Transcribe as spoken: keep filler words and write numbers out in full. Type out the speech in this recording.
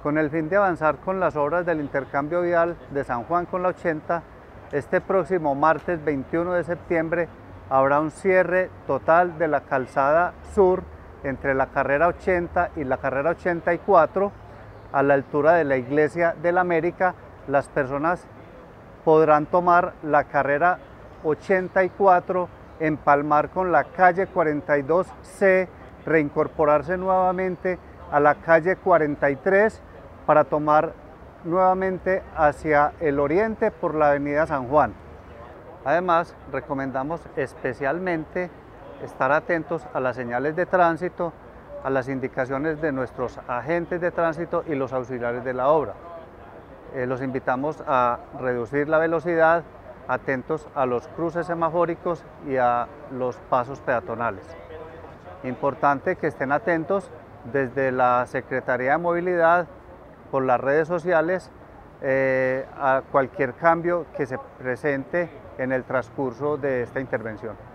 Con el fin de avanzar con las obras del intercambio vial de San Juan con la ochenta, este próximo martes veintiuno de septiembre habrá un cierre total de la calzada sur entre la carrera ochenta y la carrera ochenta y cuatro a la altura de la Iglesia de la América. Las personas podrán tomar la carrera ochenta y cuatro, empalmar con la calle cuarenta y dos C, reincorporarse nuevamente a la calle cuarenta y tres para tomar nuevamente hacia el oriente por la avenida San Juan. Además, recomendamos especialmente estar atentos a las señales de tránsito, a las indicaciones de nuestros agentes de tránsito y los auxiliares de la obra. Eh, los invitamos a reducir la velocidad, atentos a los cruces semafóricos y a los pasos peatonales. Importante que estén atentos desde la Secretaría de Movilidad, por las redes sociales, eh, a cualquier cambio que se presente en el transcurso de esta intervención.